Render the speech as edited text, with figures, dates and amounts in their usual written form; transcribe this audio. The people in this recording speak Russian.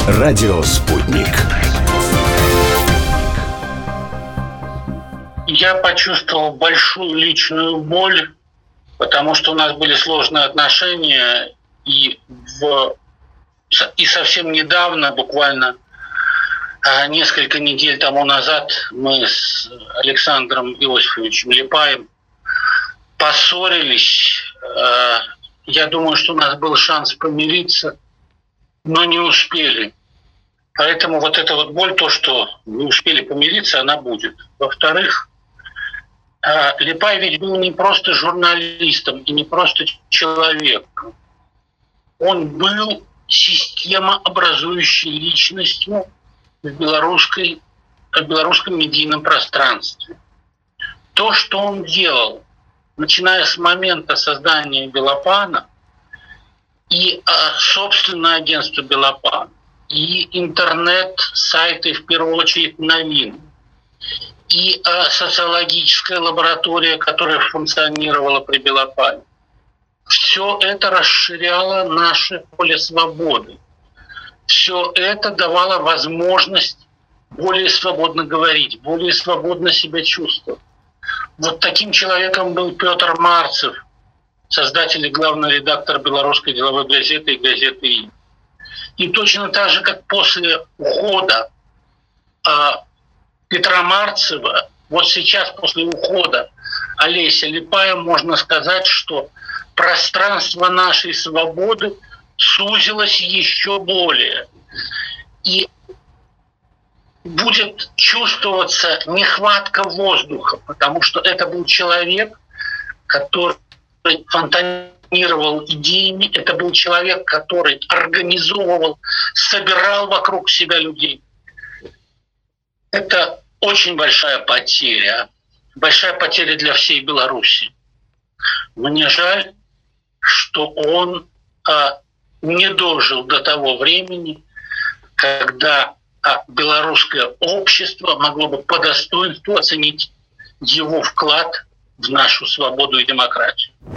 Радио «Спутник». Я почувствовал большую личную боль, потому что у нас были сложные отношения, и совсем недавно, буквально несколько недель тому назад, мы с Александром Иосифовичем Липаем поссорились. Я думаю, что у нас был шанс помириться, но не успели. Поэтому вот эта вот боль, то, что не успели помириться, она будет. Во-вторых, Липай ведь был не просто журналистом и не просто человеком. Он был системообразующей личностью в белорусском медийном пространстве. То, что он делал, начиная с момента создания Белопана и собственное агентство Белопан, и интернет-сайты, в первую очередь, новин, и социологическая лаборатория, которая функционировала при Белопане. Все это расширяло наше поле свободы. Все это давало возможность более свободно говорить, более свободно себя чувствовать. Вот таким человеком был Петр Марцев, создатель и главный редактор белорусской деловой газеты и газеты «И». И точно так же, как после ухода Петра Марцева, вот сейчас после ухода Олеся Липая, можно сказать, что пространство нашей свободы сузилось еще более. И будет чувствоваться нехватка воздуха, потому что это был человек, который фонтанировал идеями, это был человек, который организовывал, собирал вокруг себя людей. Это очень большая потеря для всей Беларуси. Мне жаль, что он не дожил до того времени, когда белорусское общество могло бы по достоинству оценить его вклад в нашу свободу и демократию.